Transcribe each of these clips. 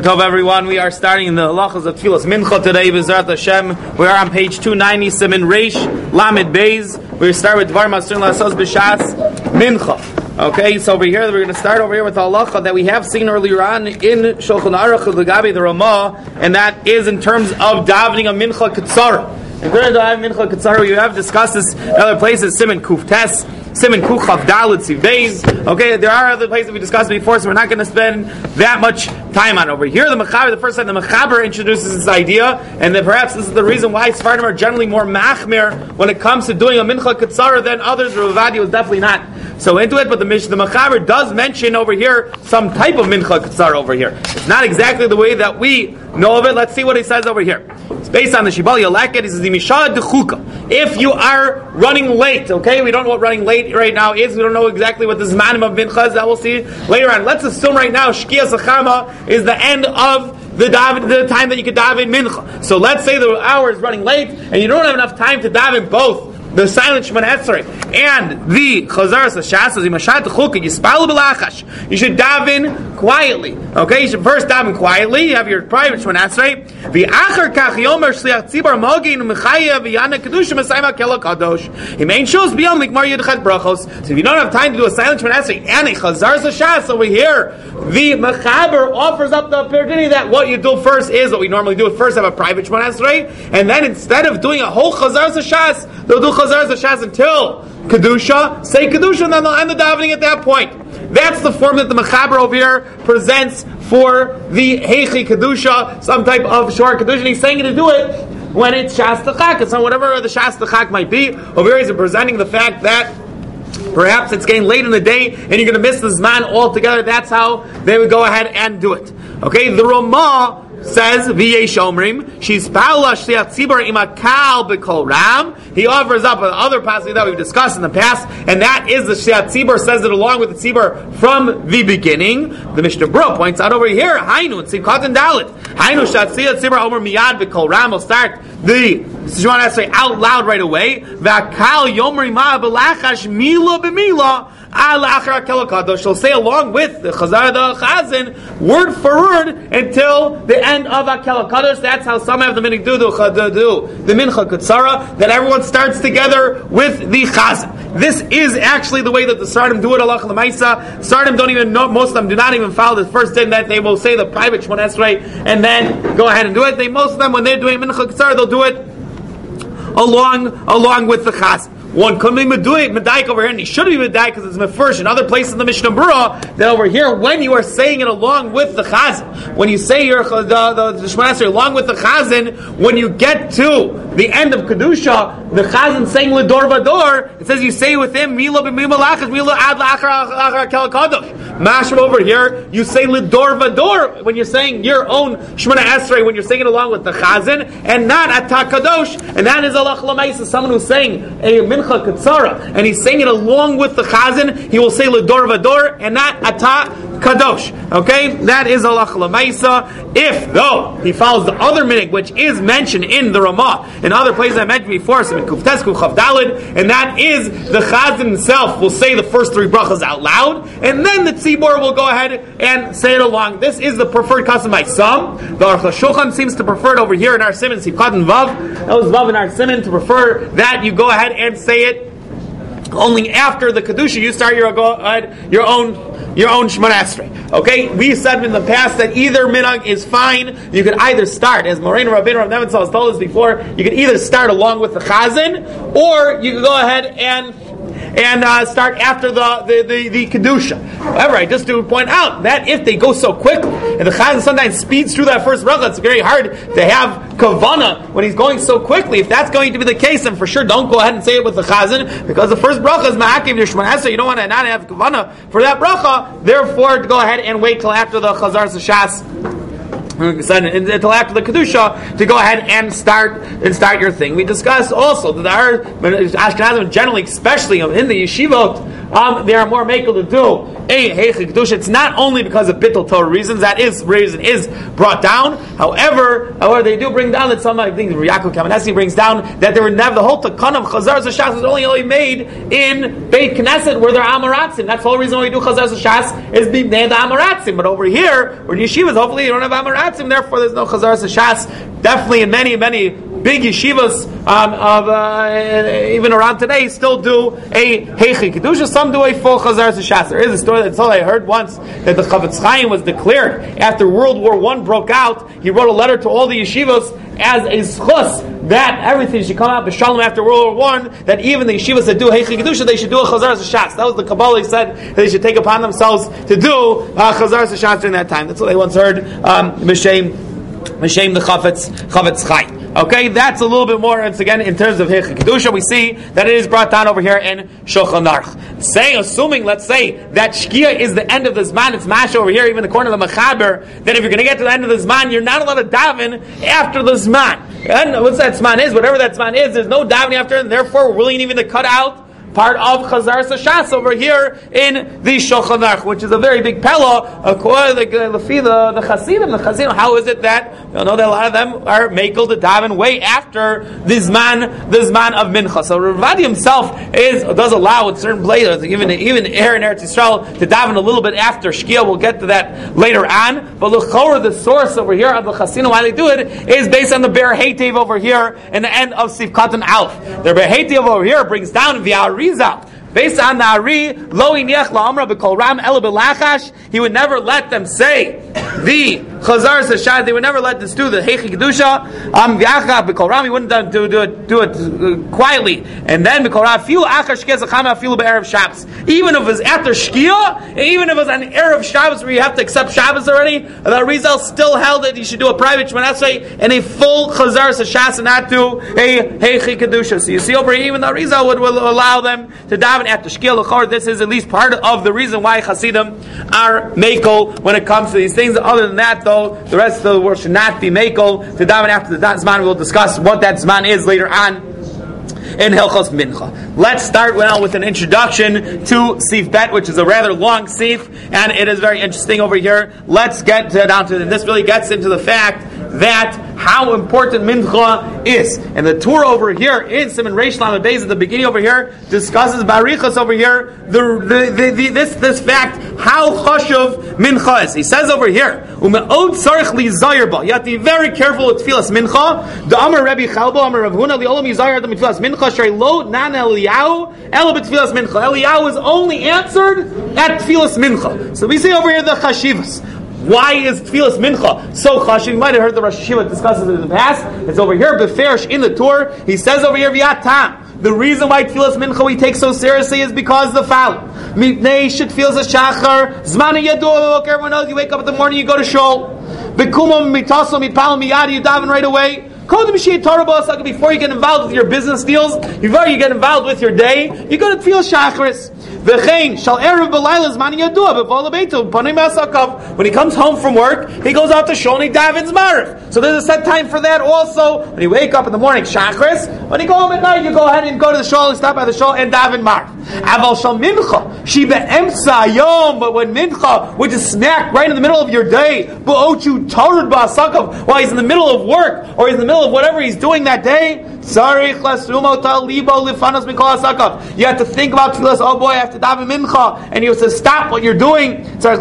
Tov, everyone. We are starting the halachas of Tfilas Mincha today. B'ezrat Hashem. We are on page 290, Siman Reish Lamed Beis. We start with Dvar Masrin Lasos B'Shas Mincha. Okay, so over here we're going to start over here with the halacha that we have seen earlier on in Shulchan Aruch L'Gabi the Ramah, and that is in terms of davening a Mincha Ketzara. In terms of Mincha Ketzara, we have discussed this in other places. Siman Kuf Tes. Siman Kuchav Dalet Siv. Okay, there are other places we discussed before, so we're not going to spend that much time on it. Over here. The first time the Mechaber introduces this idea, and then perhaps this is the reason why Sfardim are generally more machmir when it comes to doing a Mincha Ketzara than others. Rav Ovadia was definitely not so into it, but the Mechaber does mention over here some type of Mincha Ketzara over here. It's not exactly the way that we know of it. Let's see what he says over here. It's based on the Shibal Yaleket. He says, if you are running late, okay, we don't know what running late right now is. We don't know exactly what this manim of mincha is. That we'll see later on. Let's assume right now Shkia Sachama is the end of the time that you could daven mincha. So let's say the hour is running late and you don't have enough time to daven both the silent Shemona Esrei and the Chazaras Hashas, the Mashat Chukah, Yispal B'Lachash. You should daven quietly. Okay, you should first daven quietly. You have your private Shemona Esrei. V'achar kach yomer shliach tzibor mogin u'mechayev v'yana kedusha m'sayim ha'kel ha'kadosh. He main shows beyond likmar yedchat brachos. So if you don't have time to do a silent Shemona Esrei and a Chazaras Hashas over here, the Mechaber offers up the opportunity that what you do first is what we normally do. First have a private Shemona Esrei, and then instead of doing a whole Chazaras Hashas, they'll do Chazaras Hashas until Kedusha, say Kedusha, and then they'll end the davening at that point. That's the form that the Mechaber over here presents for the Heichi Kedusha, some type of short Kedusha, and he's saying to do it when it's Shas T'chak, it's on whatever the Shas T'chak might be. Over here he's presenting the fact that perhaps it's getting late in the day and you're going to miss the Zman altogether. That's how they would go ahead and do it. Okay, the Ramah says, V'yesh omrim, she's pa'ula shliach tzibor imakal b'kol ram. He offers up another passage that we've discussed in the past, and that is the shliach tzibor, says it along with the tzibor from the beginning. The Mishnah Berurah points out over here, Hainu, and Tzivkat and Dalit. Hainu shliach tzibor omer miyad b'kol ram. We'll start the Shemona Esrei out loud right away. V'akal yomer ima b'lachash mila b'mila. She'll say along with the Chazar the Chazan, word for word, until the end of Akel HaKadosh. That's how some have the minig do the Mincha Ketzara, that everyone starts together with the Chazan. This is actually the way that the Sardim do it, Allah L'Maisa. Sardim don't even know, most of them do not even follow the first din that they will say the private Shemona Esrei and then go ahead and do it. Most of them, when they're doing Mincha Ketzara, they'll do it along with the Chazan. One could be Medaik over here, and he should be Medaik because it's Mefresh in other places in the Mishnah Berurah, that over here, when you are saying it along with the Chazan, when you say your the Shemona Esrei along with the Chazan, when you get to the end of Kedusha, the Chazan saying L'dor Vador, it says you say with him, Mila b'mima lachas, Mila ad la'achar kel kadosh. Mashma over here, you say L'dor Vador, when you're saying your own Shemona Esrei, when you're saying it along with the Chazan, and not Atah Kadosh, and that is Allah L'Maisa, someone who's saying a Mincha Ketzara, and he's saying it along with the Chazan, he will say L'dor Vador, and not Atah Kadosh. Okay? That is Allah L'Maisa. If, though, he follows the other minig, which is mentioned in the Ramah, in other places I mentioned before, some in Kuftes, Kuchav Dalid, and that is the Chazan himself will say the first three brachas out loud, and then the Tzibor will go ahead and say it along. This is the preferred custom by some. The Aruch HaShulchan seems to prefer it over here in our Siman, Sivkat and Vav. That was Vav in our Siman, to prefer that you go ahead and say it only after the Kedusha. You start your own Shemona Esrei. Okay, we said in the past that either minhag is fine. You could either start, as Moreinu Rabbeinu Rav Nebenzahl has told us before, you could either start along with the Chazan, or you could go ahead and start after the Kedusha. However, I just do point out that if they go so quickly, and the Chazan sometimes speeds through that first bracha, it's very hard to have Kavana when he's going so quickly. If that's going to be the case, then for sure don't go ahead and say it with the Chazan, because the first bracha is Ma'akiv Yishman Esrei. You don't want to not have Kavana for that bracha. Therefore, to go ahead and wait till after the Chazar Hashas, until after the Kedusha, to go ahead and start your thing. We discussed also that our Ashkenazim generally, especially in the yeshivot, they are more makel to do a Heichi Kedusha. It's not only because of Bittul Torah reasons, that reason is brought down. However, they do bring down that some, I think Yaakov Kamenetsky brings down that there were never, the whole Takana of Chazar Shas is only made in Beit Knesset where there are Amoratzim. That's the whole reason why we do Chazar Shas is being named Amoratzim. But over here, where yeshivas, hopefully you don't have Amoratzim, therefore there's no Chazar Shas. Definitely in many big yeshivas even around today still do a Heichi Kedusha. Some do a full Chazar Shas. There is a story that's all I heard once that the Chavetz Chaim was declared after World War I broke out. He wrote a letter to all the yeshivas as a schus that everything should come out b'shalom after World War I. That even the yeshivas that do Heichi Kedusha, they should do a Chazar Shas. That was the Kabbalah. He said that they should take upon themselves to do Chazar Shas during that time. That's what they once heard. M'shem the Chavetz Chaim. Okay, that's a little bit more. It's again in terms of Heichi Kedusha. We see that it is brought down over here in Shulchan Aruch. Assuming, let's say that Shkia is the end of the Zman, it's Mash over here, even according to the Mechaber, then if you're going to get to the end of the Zman, you're not allowed to daven after the Zman. And what's that Zman is? Whatever that Zman is, there's no davening after it, and therefore we're willing even to cut out part of Chazar Shas over here in the Shulchan Aruch, which is a very big pella. According to the Chasidim, how is it that you know that a lot of them are makel to daven way after the Zman of Mincha? So Rav Ovadia himself does allow in certain places, even here in Eretz Yisrael, to daven a little bit after Shkia. We'll get to that later on. But l'chorah, the source over here of the Chasidim, why they do it, is based on the Ber Heitev over here in the end of Sif Katan Aleph. The Ber Heitev over here brings down v'Ari. Based on the Ari, lo iniach la'amra b'kol ram ela b'lachash, he would never let them say the Chazar Shas. They would never let this do the Heichi Kedusha. V'acha b'kol ram, he wouldn't do it quietly. And then b'kol ram filu achar shkia zachama filu be'erev Shabbos. Even if it was after Shkia, even if it was on erev Shabbos where you have to accept Shabbos already, the Arizal still held that you should do a private Shemona Esrei and a full Chazar Shas and not do a Heichi Kedusha. So you see over here, even the Arizal would allow them to daven after Shkia l'chor. This is at least part of the reason why Hasidim are makel when it comes to these things. Other than that, though, the rest of the world should not be makel to daven after the Zman. We'll discuss what that Zman is later on in Hilchos Mincha. Let's start now with an introduction to Sif Bet, which is a rather long Sif, and it is very interesting over here. Let's get down to it. And this really gets into the fact that how important Mincha is. And the Torah over here in Siman Reish Lamed Beis at the beginning over here discusses Barichas over here this fact how chashuv Mincha is. He says over here, Ume'od tzarich li zayir ba. You have to be very careful with Tfilas Mincha. The Amar Rebbe Chalbo, Amar Rav Huna, the Olam Yizayir the Tfilas Mincha, Shrei lo nan Eliyahu, Ela b'Tfilas Mincha. Eliyahu is only answered at Tfilas Mincha. So we see over here the chashivas. Why is Tfilas Mincha so chashiv? You might have heard the Rosh Hashiva discuss it in the past. It's over here, Beferish in the Torah. He says over here, V'yatam. The reason why Tfilas Mincha we take so seriously is because the following. Mipnei shetfilas hashachar zman yadua. Everyone knows you wake up in the morning, you go to shul. Bekumam mitaso mipal miyadi, you daven right away. Before you get involved with your business deals, before you get involved with your day, you go to Tfilas Shacharis. When he comes home from work, he goes out to shul and he davens Mariv. So there's a set time for that also. When you wake up in the morning, Shacharis. When you go home at night, you go ahead and go to the shul, and stop by the shul and daven Mariv. Aval shal mincha, she be'emsa yom. But when mincha, which is smack right in the middle of your day, ba'ochu tarud ba'asakav, while he's in the middle of work or he's in the middle of whatever he's doing that day, you have to think about tefillas. Oh boy, I have to daven mincha, and you have to stop what you're doing.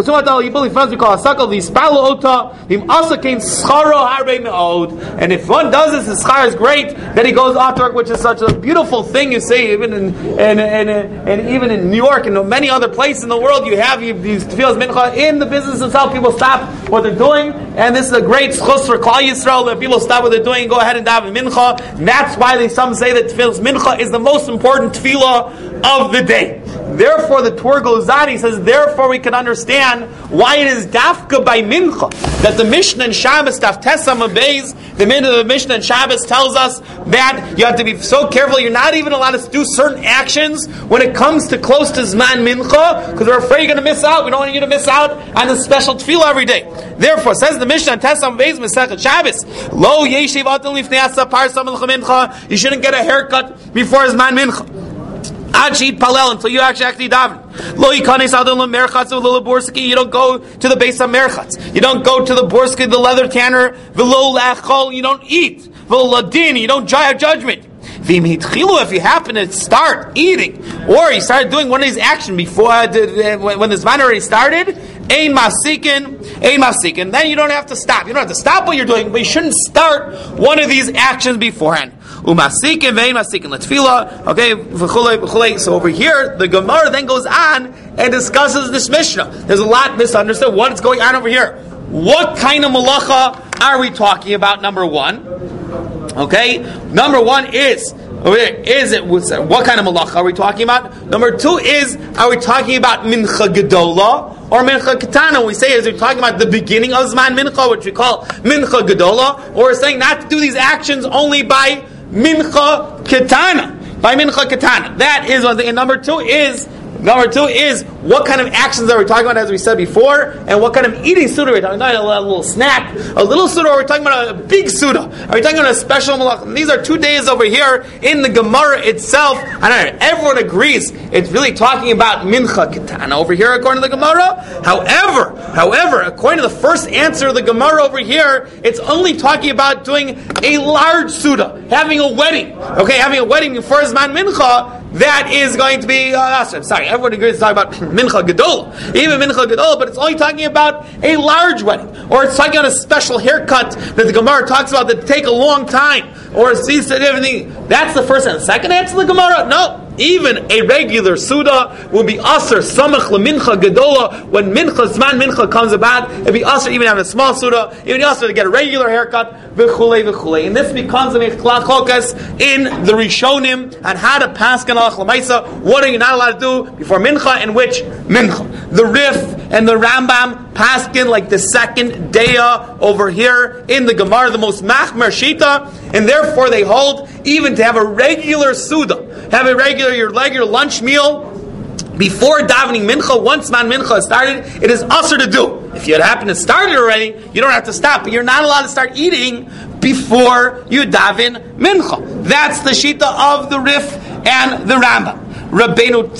And if one does this, his schar is great. Then he goes off to work, which is such a beautiful thing. You see, even even in New York and many other places in the world, you have these tefillas mincha in the business itself. People stop what they're doing, and this is a great schus for Klal Yisrael that people stop what they're doing and go ahead and daven mincha. And that's why some say that tefillas mincha is the most important tefillah of the day. Therefore, the Torah goes on. He says, therefore, we can understand why it is dafka by mincha that the Mishnah and Shabbos daf Tesam Beis, the Mishnah and Shabbos tells us that you have to be so careful. You're not even allowed to do certain actions when it comes to close to Zman Mincha, because we're afraid you're going to miss out. We don't want you to miss out on a special tefillah every day. Therefore, says the Mishnah and Tesam Beis Masechet Shabbos, Lo Yeshiv Atal Lifnei Asa Parsam Mincha. You shouldn't get a haircut before Zman Mincha. Achid palel until you actually daven. Lo yikanes adon lemerchatz v'lo leborski. You don't go to the base of merchatz. You don't go to the borski, the leather tanner. V'lo lachol. You don't eat. V'lo ladin. You don't have judgment. If you happen to start eating, or you started doing one of these actions before when the zman already started, ein mafsikin. Then you don't have to stop. You don't have to stop what you're doing, but you shouldn't start one of these actions beforehand. Umasikin vein masikin letfila. Okay, v'chulei. So over here, the Gemara then goes on and discusses this Mishnah. There's a lot misunderstood. What is going on over here? What kind of malacha are we talking about? Number one. Okay, number one is what kind of malacha are we talking about? Number two is, are we talking about mincha gedola or mincha ketana? We say, is we talking about the beginning of zman mincha, which we call mincha gedola, or we're saying not to do these actions only by mincha ketana. By mincha ketana. That is one thing. And number two is, what kind of actions are we talking about, as we said before, and what kind of eating suda are we talking about? A little snack, a little suda, or are we talking about a big suda? Are we talking about a special malach? These are 2 days over here in the Gemara itself, and everyone agrees it's really talking about mincha ketana over here according to the Gemara. However, according to the first answer of the Gemara over here, it's only talking about doing a large suda, having a wedding. Okay, having a wedding before Zman Mincha. That is going to be, everyone agrees to talk about mincha gedola, even mincha gedola, but it's only talking about a large wedding, or it's talking about a special haircut that the Gemara talks about that take a long time, or sees everything. That's the first answer. Second answer of the Gemara, no. Even a regular suda will be aser samach lemincha gedola. When zman mincha comes about, it'll be aser even having a small suda, even aser to get a regular haircut, v'chulei. And this becomes a mechlat chokas in the Rishonim on how to pass ganalach lemaisa. What are you not allowed to do before mincha? In which mincha? The Rif and the Rambam paskin like the second daya over here in the Gemara, the most machmer shita, and therefore they hold even to have a regular suda, have a your regular lunch meal before davening mincha. Once man mincha is started, it is usher to do. If you happen to start it already, you don't have to stop, but you're not allowed to start eating before you daven mincha. That's the shita of the Rif and the Rambam. Rabbeinu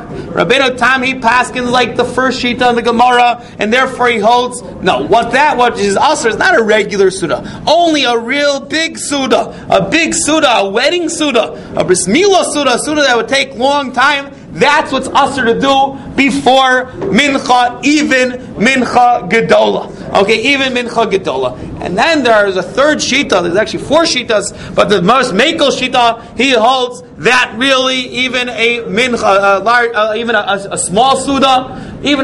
Tam, he paskins like the first shita in the Gemara, and therefore he holds, no, what is usher is not a regular suda, only a real big suda, a wedding suda, a bris milah suda, a suda that would take long time. That's what's usher to do before mincha, even mincha gedola. Okay, even mincha gedola. And then there is a third shita. There's actually 4 shitas, but the most mekel shita, he holds that really even a mincha, even a small suda, even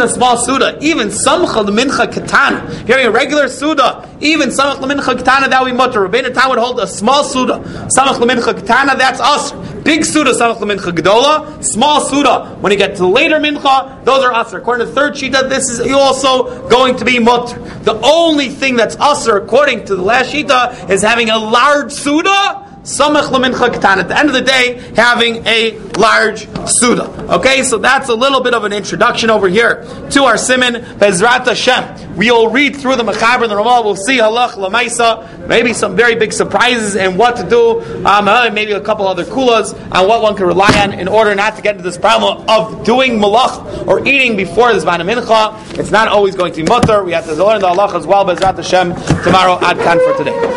samcha mincha ketana, hearing a regular suda, even samach mincha ketana, that we mutter. Rabbeinu Tam would hold a small suda, samach mincha ketana, that's usher. Big suda, samach mincha gedola. Small suda, when you get to later mincha, those are usher. According to the third shita, this is also going to be mutter. The only thing that's usher, according to the last shita, is having a large suda, samach lemincha ketana. At the end of the day, having a large suda. Okay, so that's a little bit of an introduction over here to our siman Bezrat Hashem. We'll read through the Mechaber and the Ramah. We'll see halach lemaisa, maybe some very big surprises and what to do. Maybe a couple other kulas on what one can rely on in order not to get into this problem of doing malach or eating before the zman mincha. It's not always going to be mutter. We have to learn the halach as well. Bezrat Hashem tomorrow. Ad kan for today.